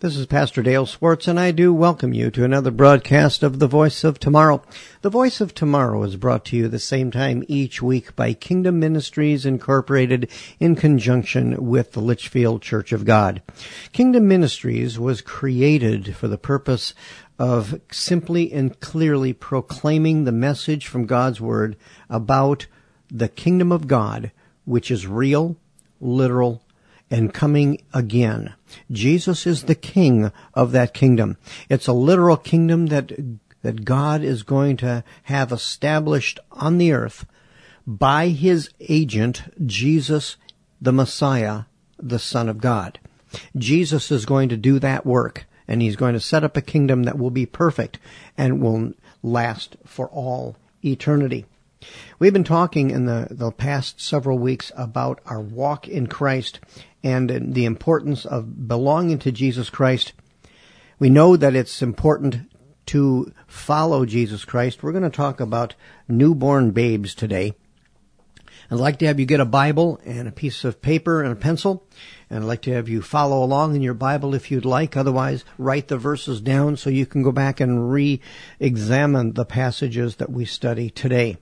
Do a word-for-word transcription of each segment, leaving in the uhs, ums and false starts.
This is Pastor Dale Swartz, and I do welcome you to another broadcast of The Voice of Tomorrow. The Voice of Tomorrow is brought to you the same time each week by Kingdom Ministries Incorporated in conjunction with the Litchfield Church of God. Kingdom Ministries was created for the purpose of simply and clearly proclaiming the message from God's Word about the kingdom of God, which is real, literal, and coming again. Jesus is the king of that kingdom. It's a literal kingdom that that God is going to have established on the earth by his agent, Jesus, the Messiah, the Son of God. Jesus is going to do that work, and he's going to set up a kingdom that will be perfect and will last for all eternity. We've been talking in the, the past several weeks about our walk in Christ and the importance of belonging to Jesus Christ. We know that it's important to follow Jesus Christ. We're going to talk about newborn babes today. I'd like to have you get a Bible and a piece of paper and a pencil, and I'd like to have you follow along in your Bible if you'd like. Otherwise, write the verses down so you can go back and re-examine the passages that we study today.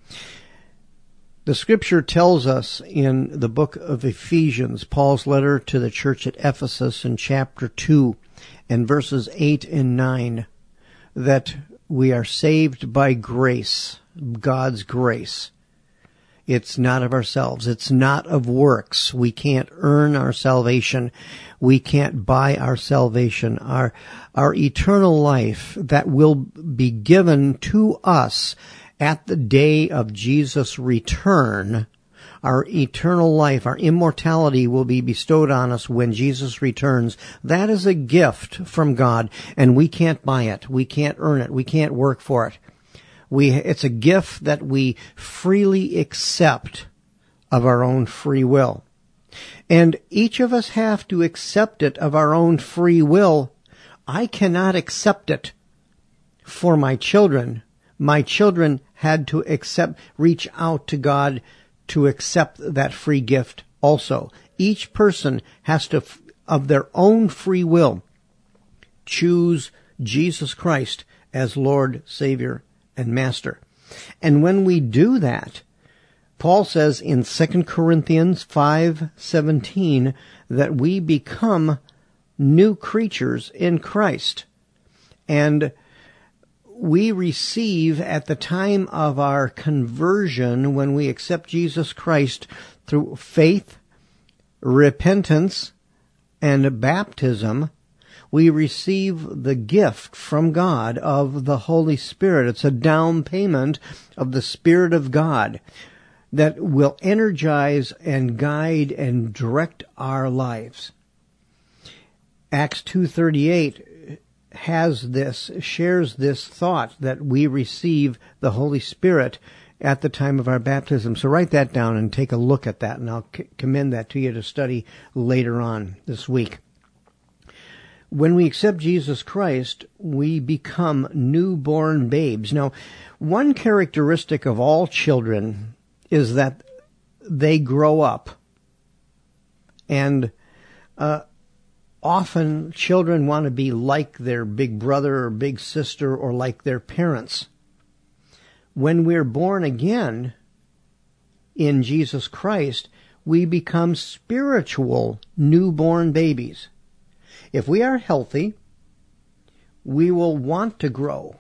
The Scripture tells us in the book of Ephesians, Paul's letter to the church at Ephesus in chapter two and verses eight and nine, that we are saved by grace, God's grace. It's not of ourselves. It's not of works. We can't earn our salvation. We can't buy our salvation. Our, our eternal life that will be given to us at the day of Jesus' return, our eternal life, our immortality will be bestowed on us when Jesus returns. That is a gift from God, and we can't buy it. We can't earn it. We can't work for it. We, it's a gift that we freely accept of our own free will. And each of us have to accept it of our own free will. I cannot accept it for my children. My children had to accept, reach out to God to accept that free gift also. Each person has to, of their own free will, choose Jesus Christ as Lord, Savior, and Master. And when we do that, Paul says in Second Corinthians five seventeen that we become new creatures in Christ. And we receive at the time of our conversion, when we accept Jesus Christ through faith, repentance, and baptism, we receive the gift from God of the Holy Spirit. It's a down payment of the Spirit of God that will energize and guide and direct our lives. Acts two thirty-eight has this, shares this thought that we receive the Holy Spirit at the time of our baptism. So write that down and take a look at that, and I'll c- commend that to you to study later on this week. When we accept Jesus Christ, we become newborn babes. Now, one characteristic of all children is that they grow up. And uh often children want to be like their big brother or big sister or like their parents. When we're born again in Jesus Christ, we become spiritual newborn babies. If we are healthy, we will want to grow.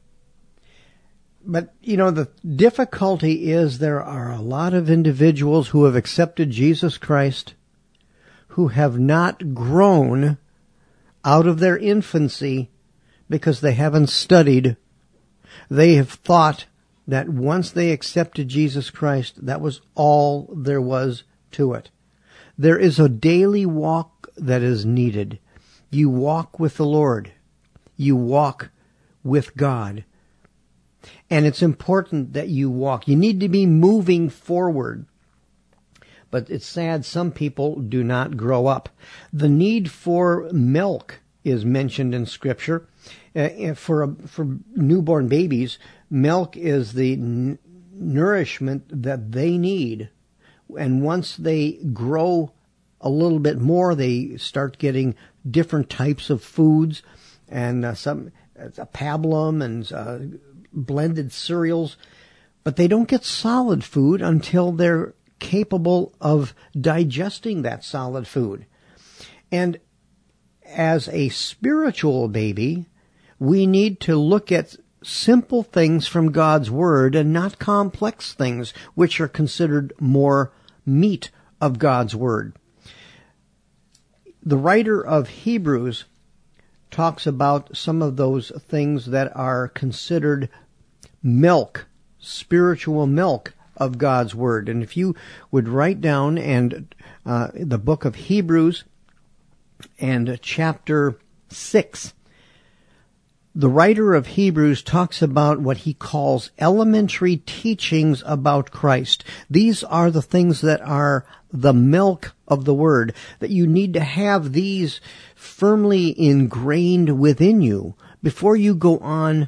But, you know, the difficulty is there are a lot of individuals who have accepted Jesus Christ who have not grown out of their infancy because they haven't studied. They have thought that once they accepted Jesus Christ, that was all there was to it. There is a daily walk that is needed. You walk with the Lord. You walk with God. And it's important that you walk. You need to be moving forward. But it's sad some people do not grow up. The need for milk is mentioned in Scripture. Uh, for for newborn babies, milk is the n- nourishment that they need. And once they grow a little bit more, they start getting different types of foods and uh, some uh, pablum and uh, blended cereals, but they don't get solid food until they're capable of digesting that solid food. And as a spiritual baby, we need to look at simple things from God's Word and not complex things, which are considered more meat of God's Word. The writer of Hebrews talks about some of those things that are considered milk, spiritual milk of God's Word. And if you would write down and uh, the book of Hebrews and chapter six, the writer of Hebrews talks about what he calls elementary teachings about Christ. These are the things that are the milk of the Word, that you need to have these firmly ingrained within you before you go on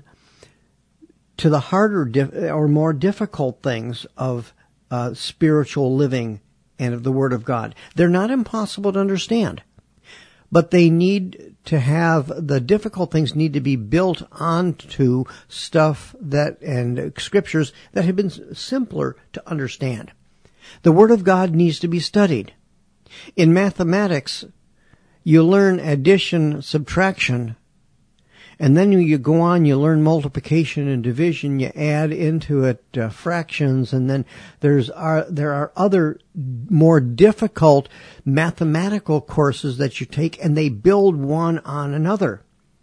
to the harder or more difficult things of uh, spiritual living and of the Word of God. They're not impossible to understand, but they need to have, the difficult things need to be built onto stuff that, and scriptures that have been simpler to understand. The Word of God needs to be studied. In mathematics, you learn addition, subtraction, and then you go on, you learn multiplication and division, you add into it uh, fractions, and then there's are, there are other more difficult mathematical courses that you take, and they build one on another.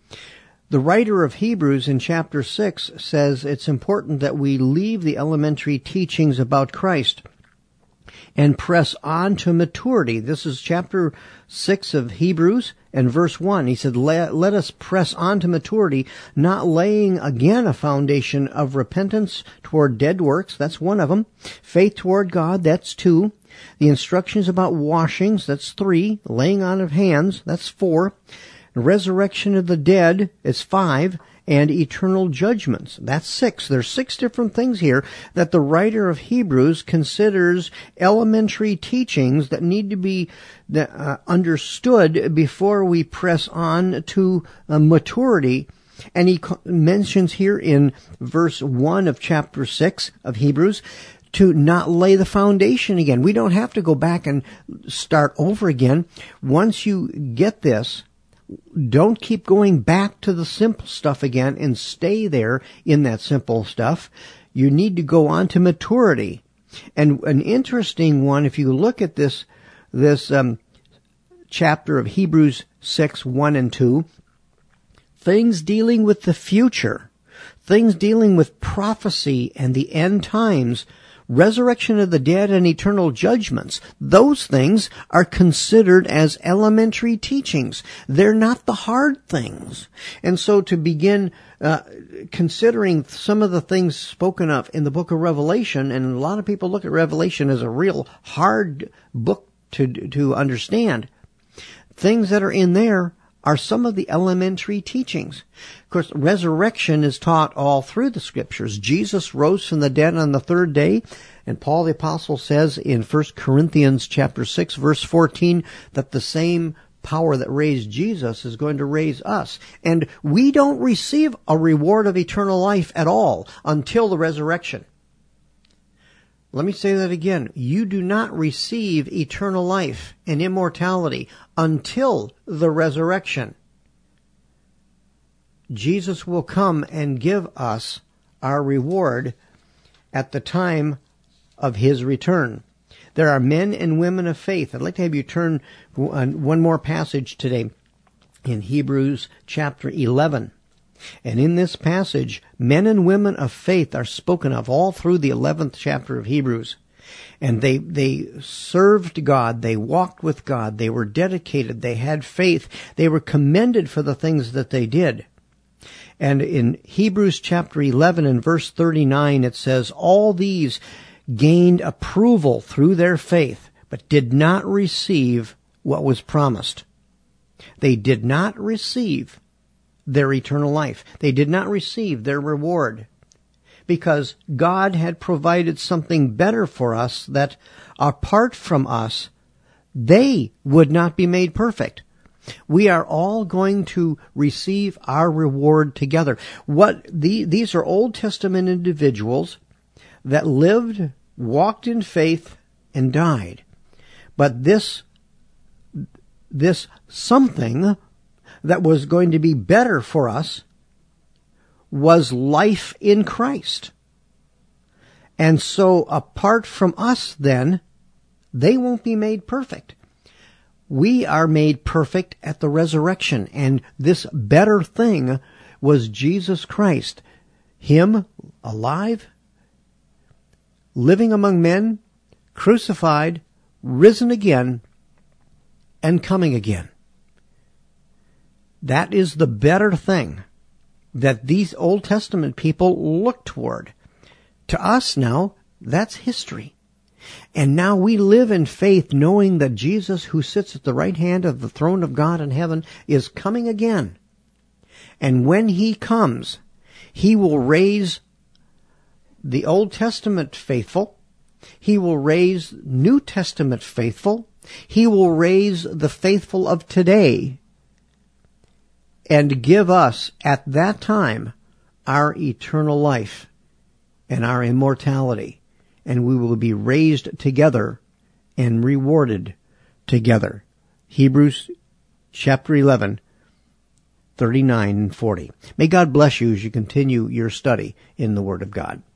The writer of Hebrews in chapter six says it's important that we leave the elementary teachings about Christ and press on to maturity. This is chapter six of Hebrews and verse one. He said, let, let us press on to maturity, not laying again a foundation of repentance toward dead works. That's one of them. Faith toward God. That's two. The instructions about washings. That's three. Laying on of hands. That's four. Resurrection of the dead is five. And eternal judgments. That's six. There's six different things here that the writer of Hebrews considers elementary teachings that need to be uh, understood before we press on to uh, maturity. And he co- mentions here in verse one of chapter six of Hebrews to not lay the foundation again. We don't have to go back and start over again. Once you get this, don't keep going back to the simple stuff again and stay there in that simple stuff. You need to go on to maturity. And an interesting one, if you look at this, this um, chapter of Hebrews six, one and two, things dealing with the future, things dealing with prophecy and the end times, resurrection of the dead and eternal judgments, those things are considered as elementary teachings. They're not the hard things. And so to begin uh, considering some of the things spoken of in the book of Revelation, and a lot of people look at Revelation as a real hard book to to understand, things that are in there are some of the elementary teachings. Of course, resurrection is taught all through the scriptures. Jesus rose from the dead on the third day, and Paul the Apostle says in First Corinthians chapter six, verse fourteen, that the same power that raised Jesus is going to raise us. And we don't receive a reward of eternal life at all until the resurrection. Let me say that again. You do not receive eternal life and immortality until the resurrection. Jesus will come and give us our reward at the time of His return. There are men and women of faith. I'd like to have you turn one more passage today in Hebrews chapter eleven. And in this passage, men and women of faith are spoken of all through the eleventh chapter of Hebrews. And they, they served God, they walked with God, they were dedicated, they had faith, they were commended for the things that they did. And in Hebrews chapter eleven and verse thirty-nine, it says, all these gained approval through their faith, but did not receive what was promised. They did not receive their eternal life. They did not receive their reward because God had provided something better for us that apart from us, they would not be made perfect. We are all going to receive our reward together. What the, these are Old Testament individuals that lived, walked in faith, and died. But this, this something that was going to be better for us was life in Christ. And so apart from us then, they won't be made perfect. We are made perfect at the resurrection, and this better thing was Jesus Christ. Him alive, living among men, crucified, risen again, and coming again. That is the better thing that these Old Testament people look toward. To us now, that's history. And now we live in faith knowing that Jesus, who sits at the right hand of the throne of God in heaven, is coming again. And when he comes, he will raise the Old Testament faithful. He will raise New Testament faithful. He will raise the faithful of today and give us at that time our eternal life and our immortality. And we will be raised together and rewarded together. Hebrews chapter eleven, thirty-nine and forty. May God bless you as you continue your study in the Word of God.